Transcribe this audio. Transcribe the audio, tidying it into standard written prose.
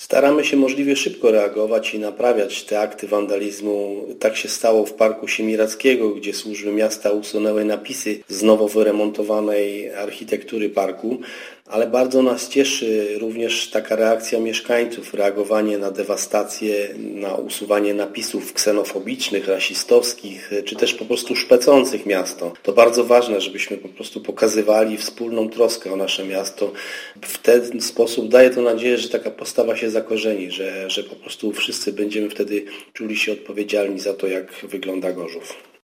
Staramy się możliwie szybko reagować i naprawiać te akty wandalizmu. Tak się stało w Parku Siemiradzkiego, gdzie służby miasta usunęły napisy z nowo wyremontowanej architektury parku, ale bardzo nas cieszy również taka reakcja mieszkańców, reagowanie na dewastację, na usuwanie napisów ksenofobicznych, rasistowskich, czy też po prostu szpecących miasto. To bardzo ważne, żebyśmy po prostu pokazywali wspólną troskę o nasze miasto. W ten sposób daje to nadzieję, że taka postawa się zakorzeni, że po prostu wszyscy będziemy wtedy czuli się odpowiedzialni za to, jak wygląda Gorzów.